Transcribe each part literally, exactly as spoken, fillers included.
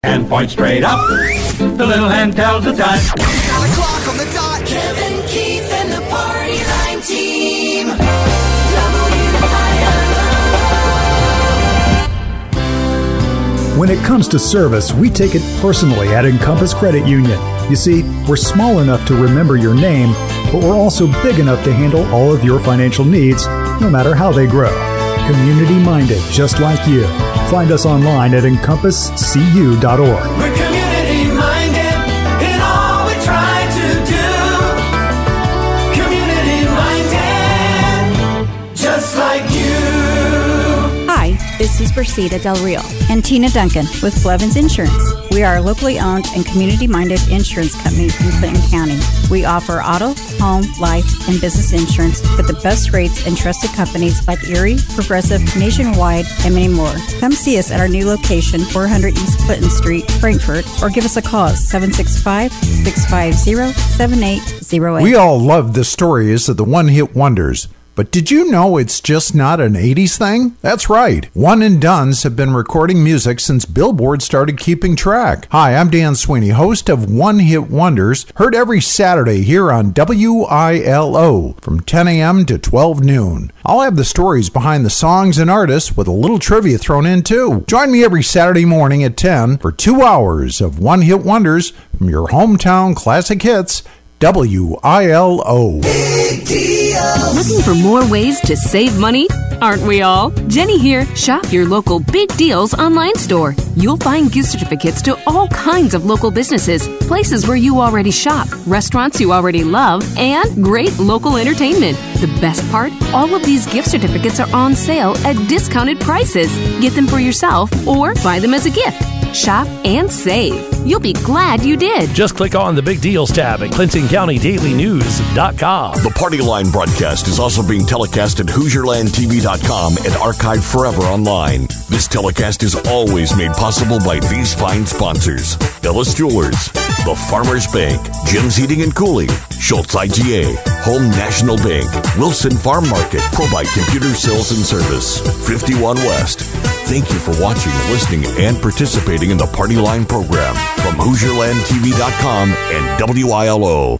And point straight up, the little hand tells the time. Nine o'clock on the dot. Kevin, Keith, and the Party Line team. W I L O. When it comes to service, we take it personally at Encompass Credit Union. You see, we're small enough to remember your name, but we're also big enough to handle all of your financial needs, no matter how they grow. Community-minded, just like you. Find us online at encompass c u dot org. We're community-minded in all we try to do. Community-minded, just like you. Hi, this is Brasida Del Rio and Tina Duncan with Blevins Insurance. We are a locally owned and community-minded insurance company in Clinton County. We offer auto, home, life, and business insurance with the best rates and trusted companies like Erie, Progressive, Nationwide, and many more. Come see us at our new location, four hundred East Clinton Street, Frankfort, or give us a call at seven six five, six five zero, seven eight zero eight. We all love the stories of the one-hit wonders. But did you know it's just not an eighties thing? That's right. One and Dones have been recording music since Billboard started keeping track. Hi, I'm Dan Sweeney, host of One Hit Wonders, heard every Saturday here on W I L O from ten a.m. to twelve noon. I'll have the stories behind the songs and artists with a little trivia thrown in too. Join me every Saturday morning at ten for two hours of One Hit Wonders from your hometown classic hits. W I L O. Big deal. Looking for more ways to save money? Aren't we all? Jenny here. Shop your local Big Deals online store. You'll find gift certificates to all kinds of local businesses, places where you already shop, restaurants you already love, and great local entertainment. The best part? All of these gift certificates are on sale at discounted prices. Get them for yourself or buy them as a gift. Shop and save. You'll be glad you did. Just click on the Big Deals tab at Clinton County Daily News dot com. The Party Line broadcast is also being telecast at Hoosier Land T V dot com and archived forever online. This telecast is always made possible by these fine sponsors: Ellis Jewelers, The Farmers Bank, Jim's Heating and Cooling, Schultz I G A, Home National Bank, Wilson Farm Market, ProBite Computer Sales and Service, fifty-one West. Thank you for watching, listening, and participating in the Party Line program from Hoosier Land T V dot com and W I L O.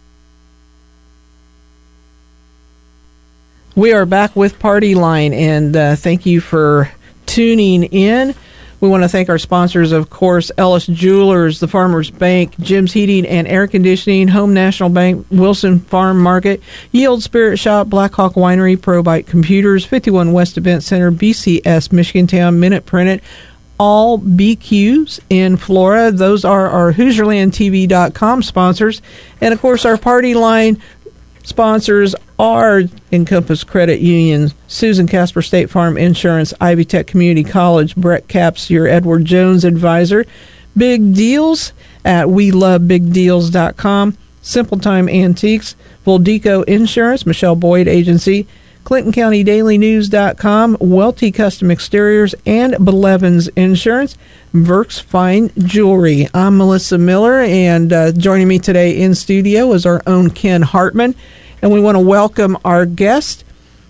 We are back with Party Line, and uh, thank you for tuning in. We want to thank our sponsors, of course, Ellis Jewelers, The Farmers Bank, Jim's Heating and Air Conditioning, Home National Bank, Wilson Farm Market, Yield Spirit Shop, Black Hawk Winery, ProBite Computers, fifty-one West Event Center, B C S, Michigan Town, Minute Printed, all B Qs in Flora. Those are our Hoosier Land T V dot com sponsors. And, of course, our Party Line sponsors are Encompass Credit Union, Susan Casper State Farm Insurance, Ivy Tech Community College, Brett Capps, your Edward Jones advisor, Big Deals at we love big deals dot com, Simple Time Antiques, Voldeco Insurance, Michelle Boyd Agency, Clinton County Daily News dot com, Welty Custom Exteriors, and Blevins Insurance, Burke's Fine Jewelry. I'm Melissa Miller, and uh, joining me today in studio is our own Ken Hartman. And we want to welcome our guest,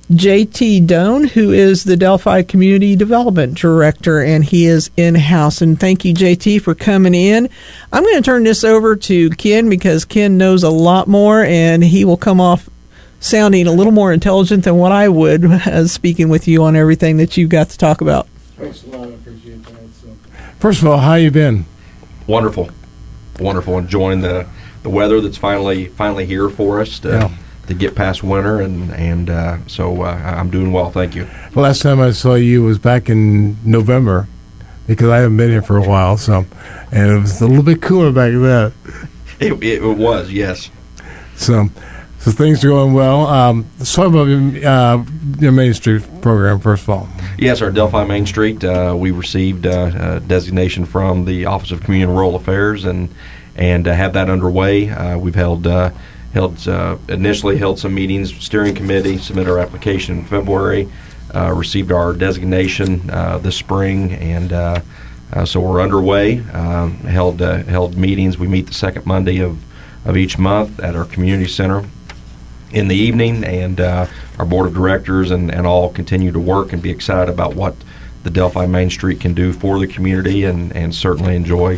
J T Doan, who is the Delphi Community Development Director, and he is in-house. And thank you, J T, for coming in. I'm going to turn this over to Ken because Ken knows a lot more, and he will come off sounding a little more intelligent than what I would as speaking with you on everything that you've got to talk about. Thanks a lot. I appreciate that. So. First of all, how you been? Wonderful. Wonderful. Enjoying the, the weather that's finally finally here for us to, yeah. to get past winter, and, and uh, so uh, I'm doing well, thank you. The last time I saw you was back in November, because I haven't been here for a while, so and it was a little bit cooler back then. It, it, it was, yes. So... So things are going well. Um, let's talk about uh, your Main Street program, first of all. Yes, our Delphi Main Street, uh, we received uh, a designation from the Office of Community and Rural Affairs, and and uh, have that underway. Uh, we've held uh, held uh, initially held some meetings, steering committee, submitted our application in February, uh, received our designation uh, this spring, and uh, uh, so we're underway. Um, held uh, held meetings. We meet the second Monday of, of each month at our community center in the evening, and uh, our board of directors and, and all continue to work and be excited about what the Delphi Main Street can do for the community, and, and certainly enjoy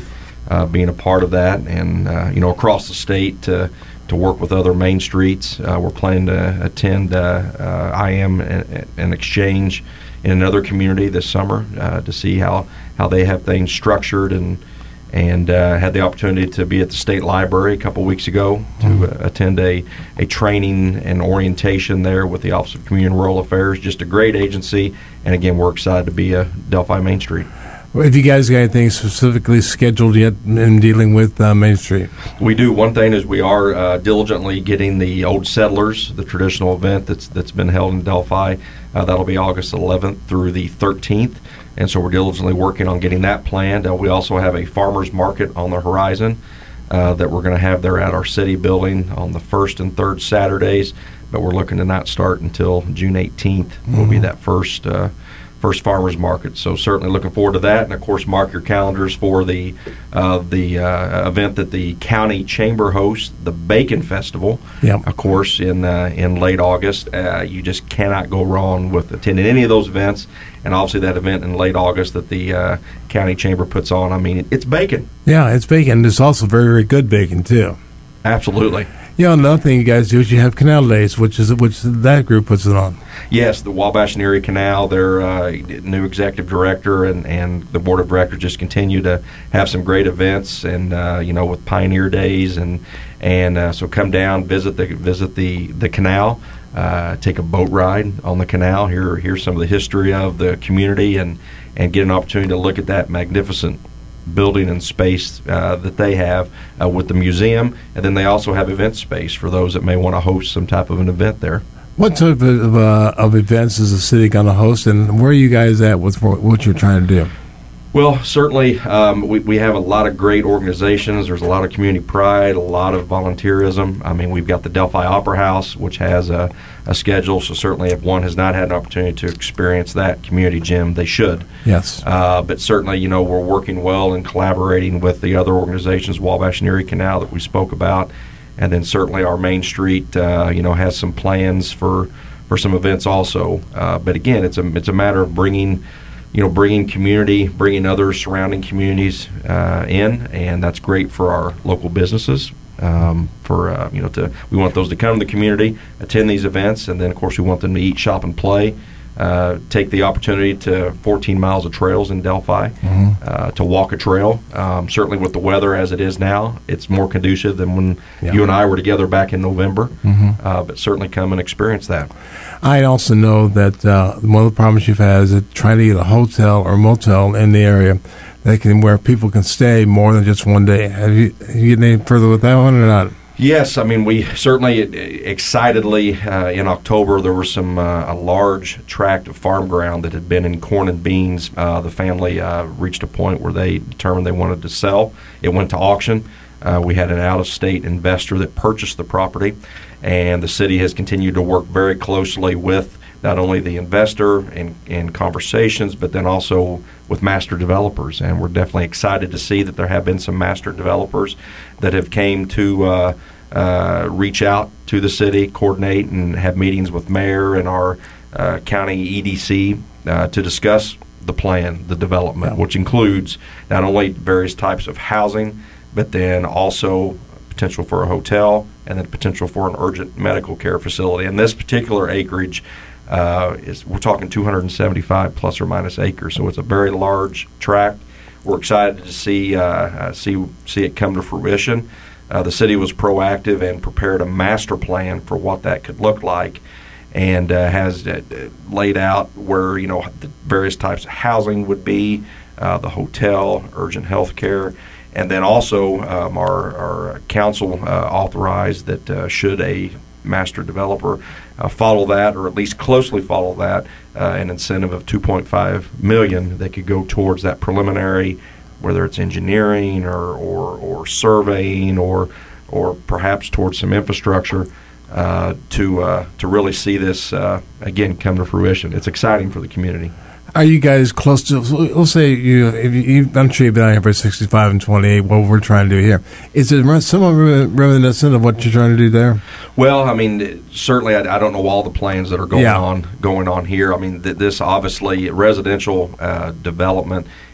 uh, being a part of that, and uh, you know, across the state to to work with other main streets. Uh, we're planning to attend uh, uh, I am an, an exchange in another community this summer uh, to see how, how they have things structured, and and uh, had the opportunity to be at the State Library a couple weeks ago to uh, attend a, a training and orientation there with the Office of Community and Rural Affairs. Just a great agency, and again, we're excited to be a Delphi Main Street. Have you guys got anything specifically scheduled yet in dealing with uh, Main Street? We do. One thing is we are uh, diligently getting the Old Settlers, the traditional event that's that's been held in Delphi. Uh, that'll be August eleventh through the thirteenth, and so we're diligently working on getting that planned. Uh, we also have a farmers market on the horizon uh, that we're going to have there at our city building on the first and third Saturdays, but we're looking to not start until June eighteenth. Mm-hmm. Will be that first uh, first farmers market. So certainly looking forward to that, and of course mark your calendars for the uh, the uh, event that the county chamber hosts, the Bacon Festival. Yep. Of course in uh, in late August. Uh, you just cannot go wrong with attending any of those events, and obviously that event in late August that the uh, county chamber puts on. I mean, it's bacon. Yeah, it's bacon. It's also very, very good bacon too. Absolutely. You know, another thing you guys do is you have Canal Days, which is which that group puts it on. Yes, the Wabash and Erie Canal, their uh, new executive director and, and the board of directors just continue to have some great events, and uh, you know, with Pioneer Days, and and uh, so come down, visit the visit the the canal, uh, take a boat ride on the canal, hear hear some of the history of the community, and and get an opportunity to look at that magnificent building and space uh, that they have uh, with the museum, and then they also have event space for those that may want to host some type of an event there. What type of, uh, of events is the city going to host, and where are you guys at with what you're trying to do? Well, certainly um, we, we have a lot of great organizations. There's a lot of community pride, a lot of volunteerism. I mean, we've got the Delphi Opera House, which has a, a schedule, so certainly if one has not had an opportunity to experience that community gym, they should. Yes. Uh, but certainly, you know, we're working well and collaborating with the other organizations, Wabash and Erie Canal that we spoke about, and then certainly our Main Street, uh, you know, has some plans for, for some events also. Uh, but again, it's a it's a matter of bringing you know, bringing community, bringing other surrounding communities uh, in, and that's great for our local businesses. Um, for uh, you know, to we want those to come to the community, attend these events, and then of course we want them to eat, shop, and play. Uh, take the opportunity to fourteen miles of trails in Delphi, mm-hmm. uh, to walk a trail. Um, certainly with the weather as it is now, it's more conducive than when yeah. you and I were together back in November. Mm-hmm. Uh, but certainly come and experience that. I also know that uh, one of the problems you've had is that trying to get a hotel or motel in the area that can where people can stay more than just one day. Have you, have you getting any further with that one or not? Yes, I mean, we certainly excitedly uh, in October there was some uh, a large tract of farm ground that had been in corn and beans. Uh, the family uh, reached a point where they determined they wanted to sell. It went to auction. Uh, we had an out-of-state investor that purchased the property, and the city has continued to work very closely with not only the investor in, in conversations, but then also with master developers. And we're definitely excited to see that there have been some master developers that have came to uh, uh, reach out to the city, coordinate, and have meetings with mayor and our uh, county E D C uh, to discuss the plan, the development, yeah. which includes not only various types of housing, but then also potential for a hotel and then potential for an urgent medical care facility. And this particular acreage Uh, is we're talking two hundred seventy-five plus or minus acres, so it's a very large tract. We're excited to see uh, uh, see see it come to fruition. Uh, the city was proactive and prepared a master plan for what that could look like, and uh, has uh, laid out where you know the various types of housing would be, uh, the hotel, urgent health care, and then also um, our our council uh, authorized that uh, should a master developer uh, follow that, or at least closely follow that, uh, an incentive of two point five million dollars that could go towards that preliminary, whether it's engineering or, or, or surveying or or perhaps towards some infrastructure uh, to uh, to really see this uh, again come to fruition. It's exciting for the community. Are you guys close to? Let's say you. If you I'm sure you've been out here for sixty-five and twenty-eight. What we're trying to do here is it somewhat reminiscent of what you're trying to do there? Well, I mean, certainly, I, I don't know all the plans that are going yeah. on going on here. I mean, th- this obviously residential uh, development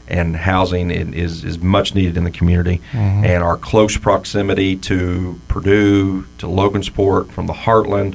and housing is is much needed in the community. Mm-hmm. And our close proximity to Purdue, to Logansport, from the Heartland,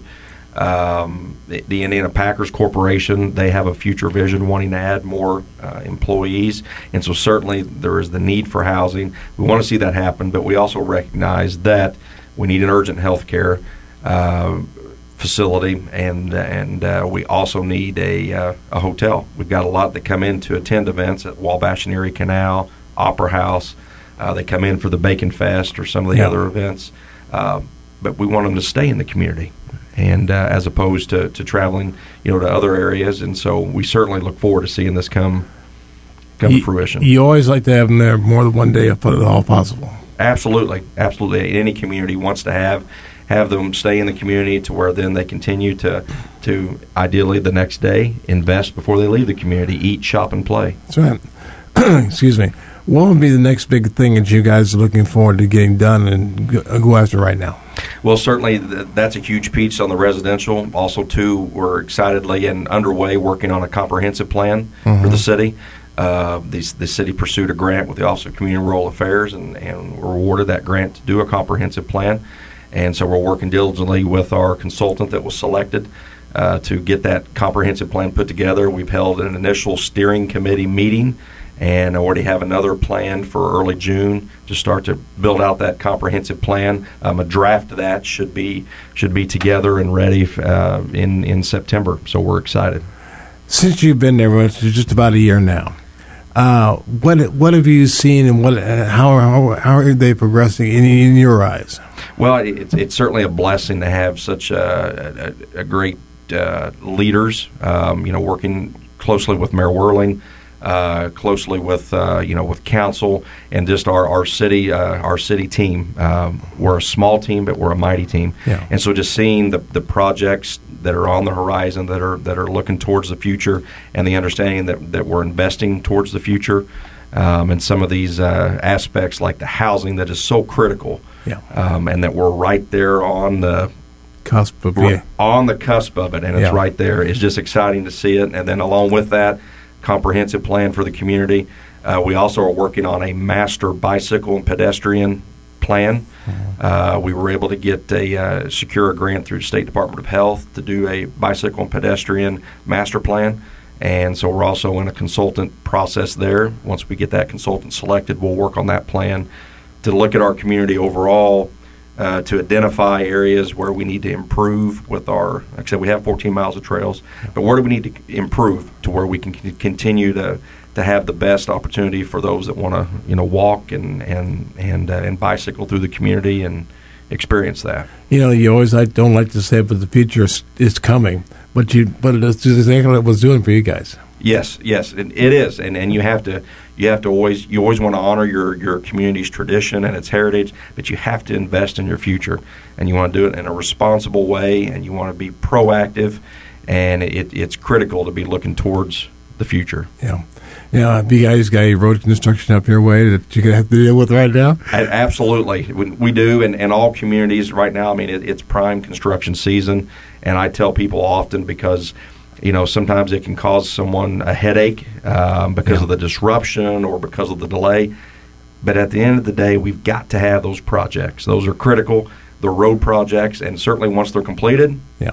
um, the, the Indiana Packers Corporation, they have a future vision wanting to add more uh, employees. And so certainly there is the need for housing. We want to see that happen, but we also recognize that we need an urgent health care uh, facility, and and uh, we also need a uh, a hotel. We've got a lot that come in to attend events at Wabash and Erie Canal, Opera House. Uh, they come in for the Bacon Fest or some of the yeah. other events, uh, but we want them to stay in the community, and uh, as opposed to, to traveling, you know, to other areas. And so we certainly look forward to seeing this come come you, to fruition. You always like to have them there more than one day if at all possible. Absolutely, absolutely. Any community wants to have. have them stay in the community to where then they continue to, to ideally the next day, invest before they leave the community, eat, shop, and play. That's right. Excuse me. What would be the next big thing that you guys are looking forward to getting done and go after right now? Well, certainly th- that's a huge piece on the residential. Also, too, we're excitedly and underway working on a comprehensive plan mm-hmm. for the city. Uh, the, the city pursued a grant with the Office of Community and Rural Affairs, and, and were awarded that grant to do a comprehensive plan. And so we're working diligently with our consultant that was selected uh, to get that comprehensive plan put together. We've held an initial steering committee meeting and already have another plan for early June to start to build out that comprehensive plan. Um, a draft of that should be should be together and ready uh, in, in September. So we're excited. Since you've been there, it's just about a year now. Uh, what what have you seen, and what uh, how, how how are they progressing in, in your eyes? Well, it's it's certainly a blessing to have such a, a, a great uh, leaders. Um, you know, working closely with Mayor Whirling, uh, closely with uh, you know with council, and just our our city uh, our city team. Um, we're a small team, but we're a mighty team. Yeah. And so just seeing the the projects that are on the horizon, that are that are looking towards the future, and the understanding that, that we're investing towards the future, um, and some of these uh, aspects like the housing that is so critical, yeah. um, and that we're right there on the cusp of it. on the cusp of it, and it's yeah. right there. It's just exciting to see it, and then along with that, comprehensive plan for the community. Uh, we also are working on a master bicycle and pedestrian plan. Uh, we were able to get a uh, secure a grant through the State Department of Health to do a bicycle and pedestrian master plan, and so we're also in a consultant process there. Once we get that consultant selected, we'll work on that plan to look at our community overall, uh, to identify areas where we need to improve with our, like I said, we have fourteen miles of trails, but where do we need to improve to where we can c- continue to to have the best opportunity for those that want to, you know, walk and and and, uh, and bicycle through the community and experience that. You know, you always I don't like to say it, but the future is, is coming. But you, but it's exactly what it was doing for you guys. Yes, yes, it, it is, and and you have to you have to always you always want to honor your your community's tradition and its heritage, but you have to invest in your future, and you want to do it in a responsible way, and you want to be proactive, and it, it's critical to be looking towards the future. Yeah. Yeah, have you guys got any road construction up your way that you're going to have to deal with right now? Absolutely. We, we do, and, and all communities right now, I mean, it, it's prime construction season, and I tell people often because, you know, sometimes it can cause someone a headache um, because yeah. of the disruption or because of the delay. But at the end of the day, we've got to have those projects. Those are critical. The road projects, and certainly once they're completed, yeah,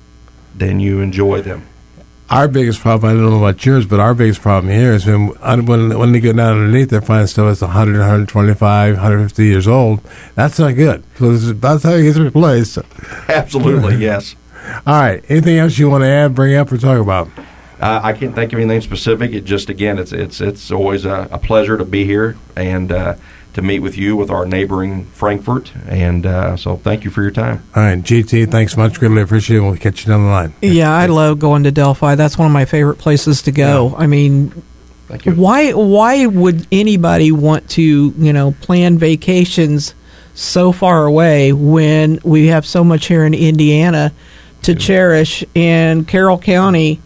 then you enjoy them. Our biggest problem, I don't know about yours, but our biggest problem here is when when, when they go down underneath, they're finding stuff that's one hundred, one twenty-five, one hundred fifty years old. That's not good. So that's how it gets replaced. Absolutely, yes. All right. Anything else you want to add, bring up, or talk about? Uh, I can't think of anything specific. It just, again, it's it's it's always a, a pleasure to be here and uh, to meet with you with our neighboring Frankfort. And uh, so thank you for your time. All right, G T, thanks much. Greatly appreciate it. We'll catch you down the line. Yeah, I love going to Delphi. That's one of my favorite places to go. Yeah. I mean, thank you. Why why would anybody want to, you know, plan vacations so far away when we have so much here in Indiana to yeah. cherish? And Carroll County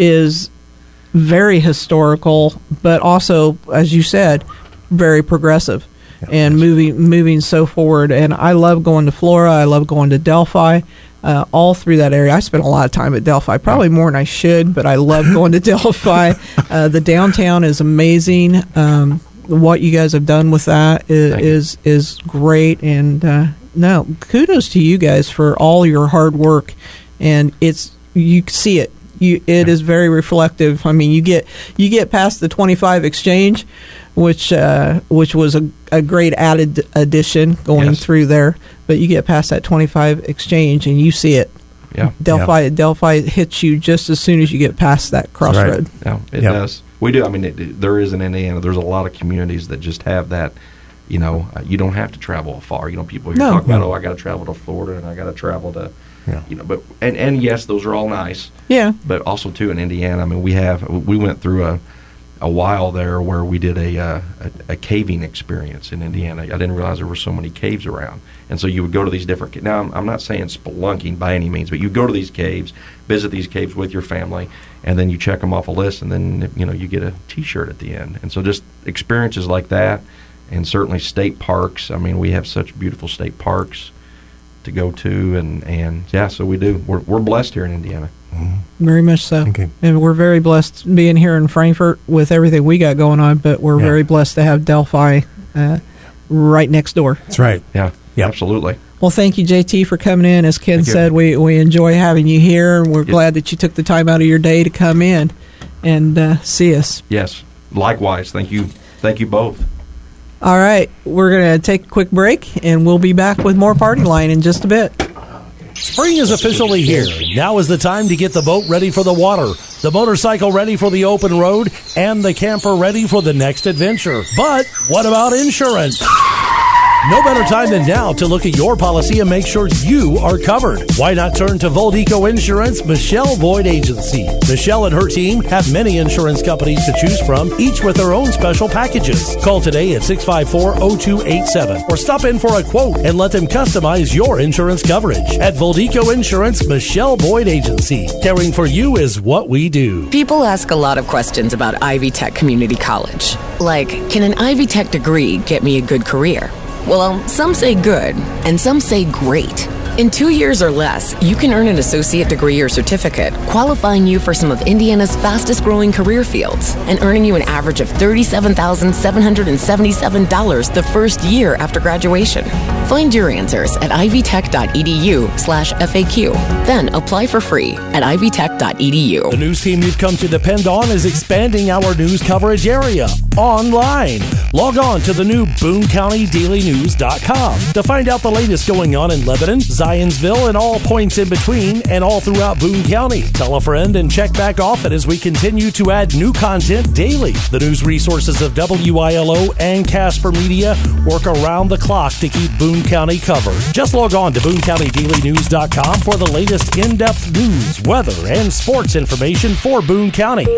is very historical, but also, as you said, very progressive. Yeah, and moving moving so forward. And I love going to Flora. I love going to Delphi. uh, all through that area. I spent a lot of time at Delphi, probably more than I should, but I love going to Delphi. Uh, the downtown is amazing. Um, what you guys have done with that is is, is great, and uh, no, kudos to you guys for all your hard work. And it's you see it. You, it is very reflective. I mean, you get you get past the twenty-five exchange, which uh, which was a, a great added addition going yes. through there. But you get past that twenty-five exchange, and you see it. Yeah, Delphi yeah. Delphi hits you just as soon as you get past that crossroad. Right. Yeah, it yep. does. We do. I mean, it, it, there is in Indiana. There's a lot of communities that just have that. You know, uh, you don't have to travel far. You know, people here no. talk about, no. oh, I got to travel to Florida and I got to travel to. Yeah. You know, but and, and yes, those are all nice. Yeah. But also too in Indiana, I mean, we have we went through a a while there where we did a, uh, a a caving experience in Indiana. I didn't realize there were so many caves around, and so you would go to these different. Ca- now I'm, I'm not saying spelunking by any means, but you go to these caves, visit these caves with your family, and then you check them off a list, and then you know you get a T-shirt at the end. And so just experiences like that, and certainly state parks. I mean, we have such beautiful state parks to go to, and, and yeah, so we do. We're we're blessed here in Indiana. Mm-hmm. Very much so. Okay. And we're very blessed being here in Frankfort with everything we got going on, but we're yeah. very blessed to have Delphi uh, right next door. That's right. Yeah, yep. absolutely. Well, thank you, J T, for coming in. As Ken thank said, you. we, we enjoy having you here, and we're yes. glad that you took the time out of your day to come in and uh, see us. Yes, likewise. Thank you. Thank you both. All right, we're going to take a quick break, and we'll be back with more Party Line in just a bit. Spring is officially here. Now is the time to get the boat ready for the water, the motorcycle ready for the open road, and the camper ready for the next adventure. But what about insurance? No better time than now to look at your policy and make sure you are covered. Why not turn to Voldico Insurance Michelle Boyd Agency? Michelle and her team have many insurance companies to choose from, each with their own special packages. Call today at six five four, oh two eight seven or stop in for a quote and let them customize your insurance coverage. At Voldico Insurance Michelle Boyd Agency, caring for you is what we do. People ask a lot of questions about Ivy Tech Community College. Like, can an Ivy Tech degree get me a good career? Well, some say good, and some say great. In two years or less, you can earn an associate degree or certificate, qualifying you for some of Indiana's fastest-growing career fields, and earning you an average of thirty-seven thousand seven hundred seventy-seven dollars the first year after graduation. Find your answers at ivytech.edu slash FAQ. Then apply for free at ivytech.edu. The news team you've come to depend on is expanding our news coverage area online. Log on to the new Boone County Daily News dot com to find out the latest going on in Lebanon, Zionsville, and all points in between, and all throughout Boone County. Tell a friend and check back often as we continue to add new content daily. The news resources of W I L O and Casper Media work around the clock to keep Boone County covered. Just log on to Boone County Daily News dot com for the latest in-depth news, weather, and sports information for Boone County.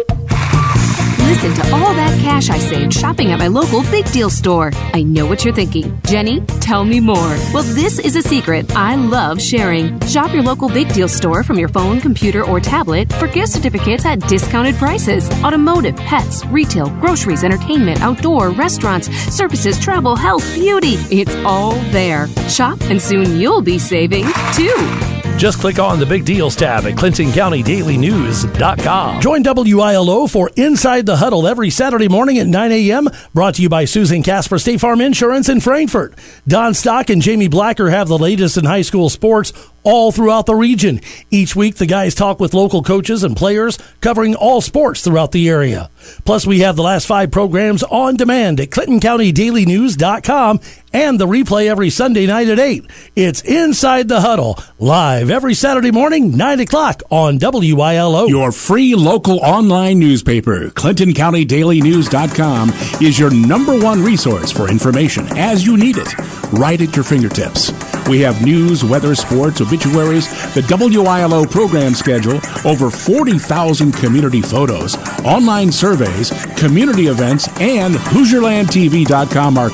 Listen to all that cash I saved shopping at my local Big Deal store. I know what you're thinking. Jenny, tell me more. Well, this is a secret I love sharing. Shop your local Big Deal store from your phone, computer, or tablet for gift certificates at discounted prices. Automotive, pets, retail, groceries, entertainment, outdoor, restaurants, services, travel, health, beauty. It's all there. Shop and soon you'll be saving too. Just click on the Big Deals tab at Clinton County Daily News dot com. Join W I L O for Inside the Huddle every Saturday morning at nine a.m. Brought to you by Susan Casper State Farm Insurance in Frankfort. Don Stock and Jamie Blacker have the latest in high school sports all throughout the region. Each week, the guys talk with local coaches and players covering all sports throughout the area. Plus, we have the last five programs on demand at Clinton County Daily News dot com and the replay every Sunday night at eight. It's Inside the Huddle, live every Saturday morning, nine o'clock on W I L O. Your free local online newspaper, Clinton County Daily News dot com, is your number one resource for information as you need it, right at your fingertips. We have news, weather, sports, obituaries, the W I L O program schedule, over forty thousand community photos, online surveys, community events, and Hoosier Land T V dot com archives.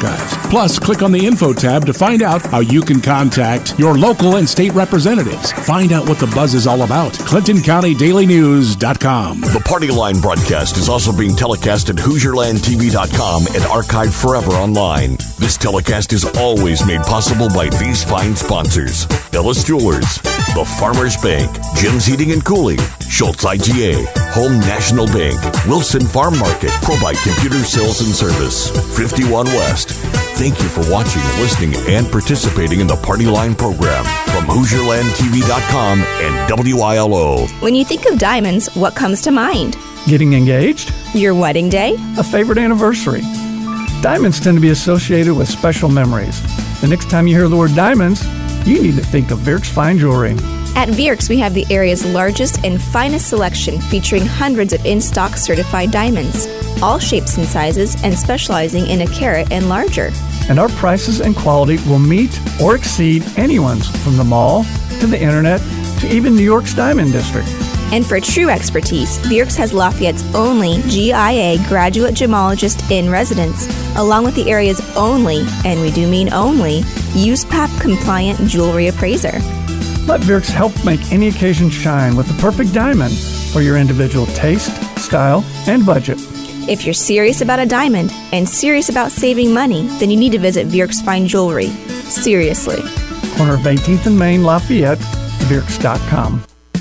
Plus, click on the Info tab to find out how you can contact your local and state representatives. Find out what the buzz is all about. Clinton County Daily News dot com. The Party Line broadcast is also being telecast at Hoosier Land T V dot com and archived forever online. This telecast is always made possible by these fine sponsors: Ellis Jewelers, the Farmers Bank, Jim's Heating and Cooling, Schultz I G A, Home National Bank, Wilson Farm Market, ProBite Computer Sales and Service, fifty-one West. Thank you for watching, listening, and participating in the Party Line program from Hoosier Land T V dot com and W I L O. When you think of diamonds, what comes to mind? Getting engaged? Your wedding day? A favorite anniversary? Diamonds tend to be associated with special memories. The next time you hear the word diamonds, you need to think of Vierks Fine Jewelry. At Vierks, we have the area's largest and finest selection featuring hundreds of in-stock certified diamonds, all shapes and sizes, and specializing in a carat and larger. And our prices and quality will meet or exceed anyone's, from the mall to the internet to even New York's Diamond District. And for true expertise, Vierks has Lafayette's only G I A graduate gemologist in residence, along with the area's only, and we do mean only, U S P A P-compliant jewelry appraiser. Let Vierks help make any occasion shine with the perfect diamond for your individual taste, style, and budget. If you're serious about a diamond and serious about saving money, then you need to visit Vierks Fine Jewelry. Seriously. Corner of eighteenth and Main, Lafayette, Vierks dot com.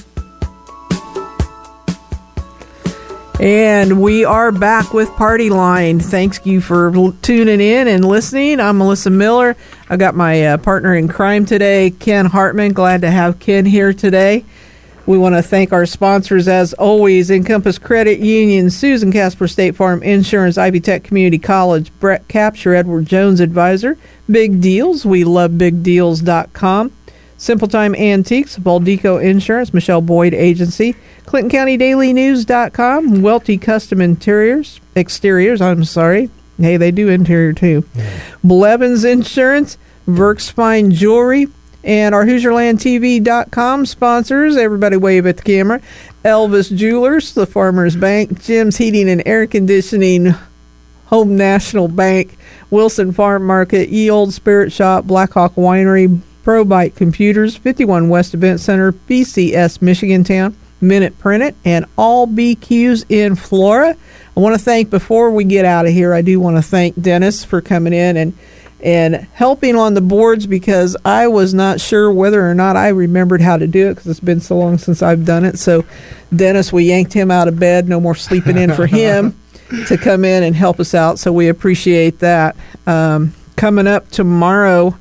And we are back with Party Line. Thanks you for l- tuning in and listening. I'm Melissa Miller. I got my uh, partner in crime today, Ken Hartman. Glad to have Ken here today. We want to thank our sponsors, as always: Encompass Credit Union, Susan Casper State Farm Insurance, Ivy Tech Community College, Brett Capture, Edward Jones Advisor, Big Deals, we love big deals dot com, Simple Time Antiques, Baldico Insurance, Michelle Boyd Agency, Clinton County Daily News dot com, Welty Custom Interiors, Exteriors, I'm sorry. Hey, they do interior too. Yeah. Blevins Insurance, Vierks Fine Jewelry, and our Hoosier Land T V dot com sponsors. Everybody wave at the camera. Elvis Jewelers, the Farmers Bank, Jim's Heating and Air Conditioning, Home National Bank, Wilson Farm Market, Ye Old Spirit Shop, Blackhawk Winery, ProBite Computers, fifty-one West Event Center, B C S Michigan Town, Minute Printed, and all B Qs in Flora. I want to thank, before we get out of here, I do want to thank Dennis for coming in and and helping on the boards, because I was not sure whether or not I remembered how to do it, because it's been so long since I've done it. So, Dennis, we yanked him out of bed. No more sleeping in for him to come in and help us out. So we appreciate that. Um, coming up tomorrow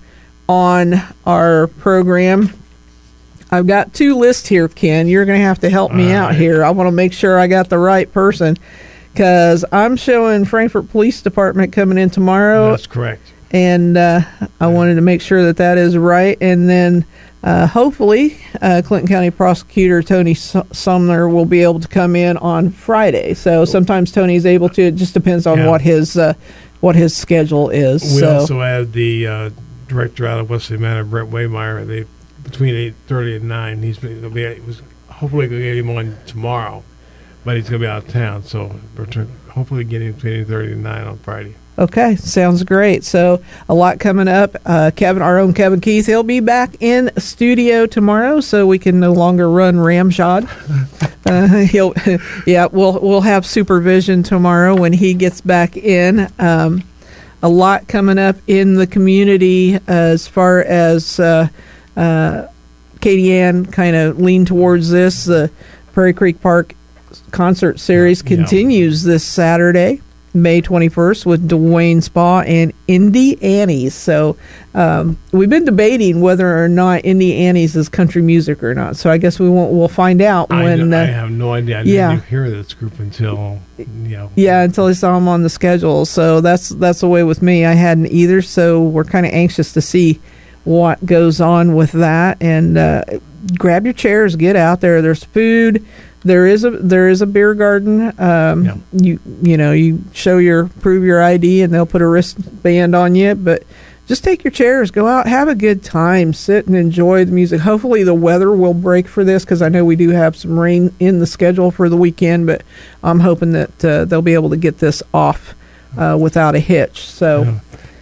on our program, I've got two lists here, Ken. You're going to have to help me All out right. here. I want to make sure I got the right person, because I'm showing Frankfort Police Department coming in tomorrow. That's correct. And uh, I wanted to make sure that that is right. And then uh, hopefully uh, Clinton County Prosecutor Tony Sumner will be able to come in on Friday. So sometimes Tony's able to. It just depends on yeah. what his uh, what his schedule is. We so. also have the uh, director out of Wesley Manor, Brent Waymeyer. They between eight thirty and nine. He's he'll be he was hopefully going to get him on tomorrow, but he's going to be out of town. So we're trying, hopefully get him between eight thirty and nine on Friday. Okay, sounds great. So a lot coming up. Uh, Kevin, our own Kevin Keith, he'll be back in studio tomorrow, so we can no longer run ramshod. uh, he'll, yeah, we'll we'll have supervision tomorrow when he gets back in. Um, a lot coming up in the community as far as uh, uh, Katie Ann kind of leaned towards this. The Prairie Creek Park concert series continues yeah. this Saturday, May twenty-first, with Dwayne Spa and Indie Annie's. So um, we've been debating whether or not Indie Annie's is country music or not. So I guess we won't. We'll find out when. I, uh, I have no idea. I yeah. didn't even hear this group until you know. Yeah, until I saw them on the schedule. So that's that's the way with me. I hadn't either. So we're kind of anxious to see what goes on with that. And uh, grab your chairs, get out there. There's food. There is a there is a beer garden. Um, yeah. You you know you show your prove your I D and they'll put a wristband on you. But just take your chairs, go out, have a good time, sit and enjoy the music. Hopefully the weather will break for this, because I know we do have some rain in the schedule for the weekend. But I'm hoping that uh, they'll be able to get this off uh, without a hitch. So yeah.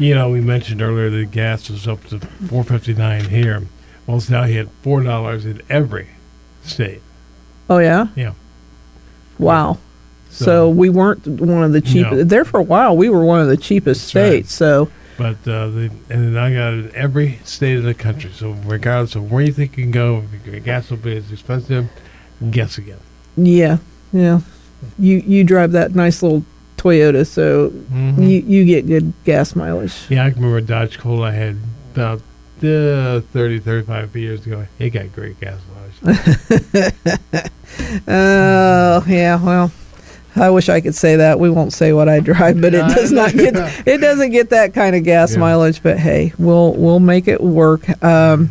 You know, we mentioned earlier that gas was up to four fifty nine here. Well, it's now hit four dollars in every state. Oh yeah. Yeah. Wow. So, So- we weren't one of the cheapest. No. There for a while, we were one of the cheapest That's right. states. So But uh, they, and then I got it in every state of the country. So regardless of where you think you can go, if your gas will be as expensive, guess again. yeah, yeah. You you drive that nice little Toyota, so Mhm. you you get good gas mileage. Yeah, I can remember a Dodge Colt I had about uh, thirty, thirty-five years ago. It got great gas mileage. Oh yeah, well, I wish I could say that. We won't say what I drive, but it does not get it doesn't get that kind of gas Yeah. mileage. But hey, we'll we'll make it work. Um,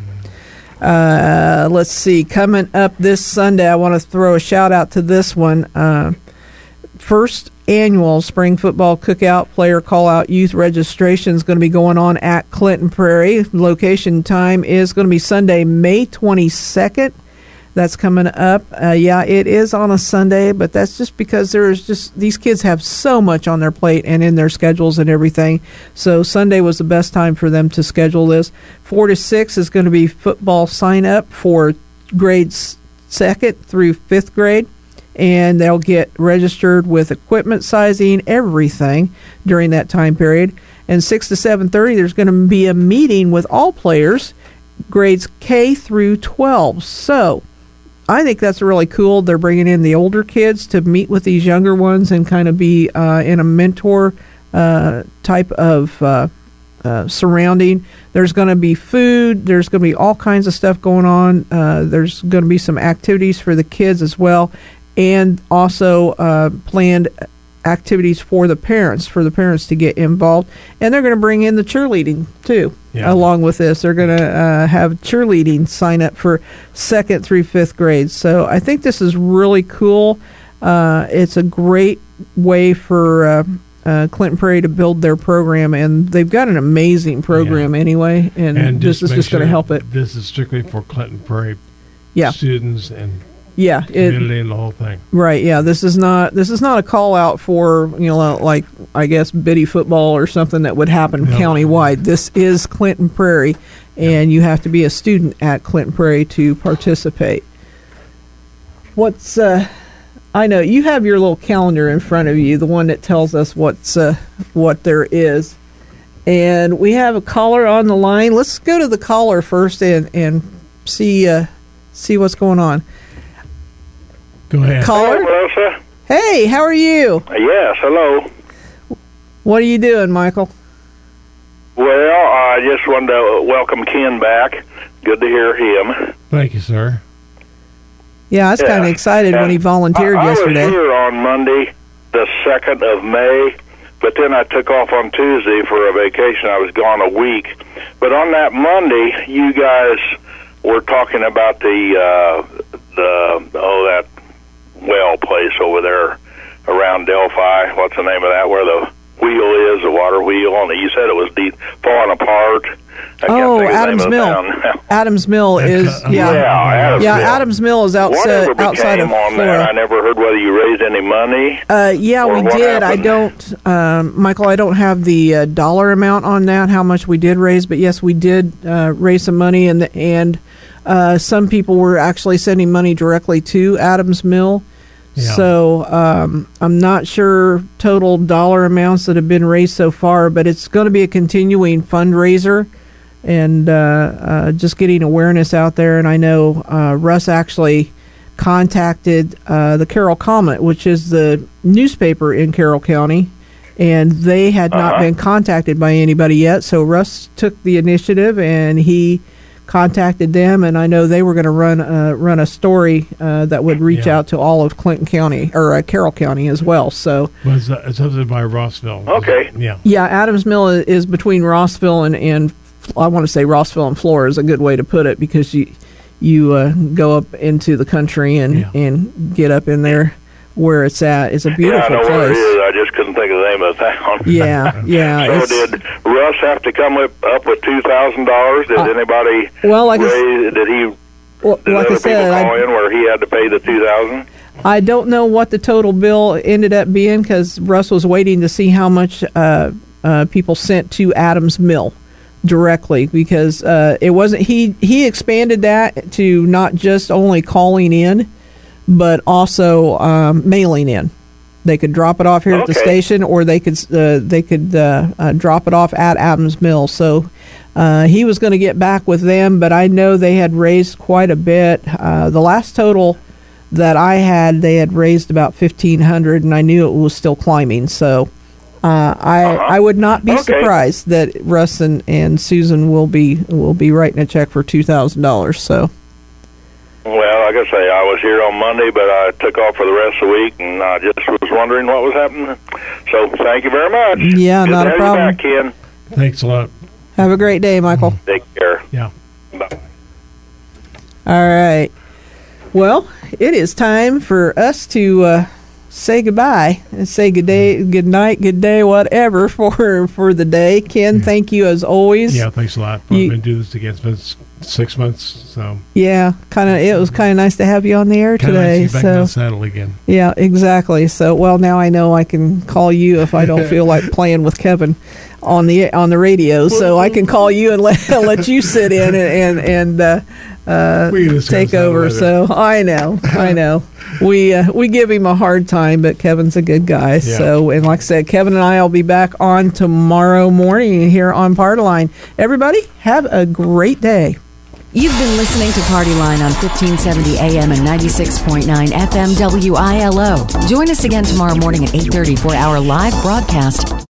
uh, let's see. Coming up this Sunday, I want to throw a shout out to this one. Uh, first annual spring football cookout player call out youth registration is going to be going on at Clinton Prairie. Location time is going to be Sunday, May twenty-second. That's coming up. Uh, yeah, it is on a Sunday, but that's just because there's just these kids have so much on their plate and in their schedules and everything. So Sunday was the best time for them to schedule this. Four to six is going to be football sign up for grades second through fifth grade, and they'll get registered with equipment sizing, everything during that time period. And six to seven thirty, there's going to be a meeting with all players, grades K through twelve. So I think that's really cool. They're bringing in the older kids to meet with these younger ones and kind of be uh, in a mentor uh, type of uh, uh, surrounding. There's going to be food. There's going to be all kinds of stuff going on. Uh, there's going to be some activities for the kids as well, and also uh, planned activities for the parents, for the parents to get involved. And they're going to bring in the cheerleading, too, Yeah. along with this. They're going to uh, have cheerleading sign up for second through fifth grade. So I think this is really cool. Uh, it's a great way for uh, uh, Clinton Prairie to build their program, and they've got an amazing program anyway, and, And this is make just going to sure help it. This is strictly for Clinton Prairie Yeah. students and Yeah, it- community and the whole thing. Right, yeah. This is not this is not a call out for, you know, like I guess biddy football or something that would happen No. countywide. This is Clinton Prairie, and you have to be a student at Clinton Prairie to participate. What's uh I know you have your little calendar in front of you, the one that tells us what's uh, what there is. And we have a caller on the line. Let's go to the caller first and and see uh, see what's going on. Go ahead. Caller? Hello, Melissa. Hey, how are you? Yes, hello. What are you doing, Michael? Well, I just wanted to welcome Ken back. Good to hear him. Thank you, sir. Yeah, I was Yeah. kind of excited when he volunteered I, I yesterday. was here on Monday, the second of May, but then I took off on Tuesday for a vacation. I was gone a week. But on that Monday, you guys were talking about the, uh, the oh, that well place over there around Delphi. What's the name of that? Where the wheel is, the water wheel, and you said it was deep, falling apart. I can't Oh, think of the Adams name Mill. of the town. Adams Mill is yeah, Yeah, Adams yeah. Mill. Adams Mill is outside Whatever became outside of on that, I Flora. never heard whether you raised any money. Uh, yeah, or we what did. I happened. don't, um, Michael. I don't have the uh, dollar amount on that. How much we did raise, but yes, we did uh, raise some money, and the, and uh, some people were actually sending money directly to Adams Mill. Yeah. So um, I'm not sure total dollar amounts that have been raised so far, but it's going to be a continuing fundraiser and uh, uh, just getting awareness out there. And I know uh, Russ actually contacted uh, the Carroll Comet, which is the newspaper in Carroll County, and they had not Uh-huh. been contacted by anybody yet. So Russ took the initiative and he contacted them, and I know they were going to run uh, run a story uh, that would reach Yeah. out to all of Clinton County or uh, Carroll County as well. So Well, it's, uh, it's hosted by Rossville. Okay. Yeah. yeah, Adams Mill is, is between Rossville and, and I want to say Rossville and Flora is a good way to put it, because you you uh, go up into the country and, Yeah. and get up in there where it's at. It's a Yeah, I beautiful know where it place. is. I just couldn't think of the name of the town. Yeah, yeah. So it's- did Russ have to come up, up with two thousand dollars? Did Uh, anybody well, like I s- raise? Did he? well, Did like I other said, people I- call in where he had to pay the two thousand? I don't know what the total bill ended up being, because Russ was waiting to see how much uh, uh, people sent to Adams Mill directly, because uh, it wasn't he he expanded that to not just only calling in, but also um, mailing in. They could drop it off here okay. at the station, or they could uh, they could uh, uh, drop it off at Adams Mill. So uh, he was going to get back with them, but I know they had raised quite a bit. Uh, the last total that I had, they had raised about fifteen hundred, and I knew it was still climbing. So uh, I uh-huh. I would not be okay. surprised that Russ and, and Susan will be will be writing a check for two thousand dollars. So. Well, like I say, I was here on Monday, but I took off for the rest of the week, and I just was wondering what was happening. So, thank you very much. Yeah, Good not to a have problem. You back, Ken. Thanks a lot. Have a great day, Michael. Take care. Yeah. Bye. All right. Well, it is time for us to uh, say goodbye and say good day, good night, good day, whatever for for the day. Ken, yeah. thank you as always. Yeah, thanks a lot. We've been doing this together. It's been six months, so yeah, kind of. It was kind of nice to have you on the air kinda today. Nice to be back so in the saddle again. Yeah, exactly. So well, now I know I can call you if I don't feel like playing with Kevin on the on the radio. So I can call you and let let you sit in and and, and uh, uh, take over. So I know, I know. We uh, we give him a hard time, but Kevin's a good guy. Yeah. So, and like I said, Kevin and I will be back on tomorrow morning here on Party Line. Everybody, have a great day. You've been listening to Party Line on fifteen seventy A M and ninety-six point nine F M W I L O. Join us again tomorrow morning at eight thirty for our live broadcast.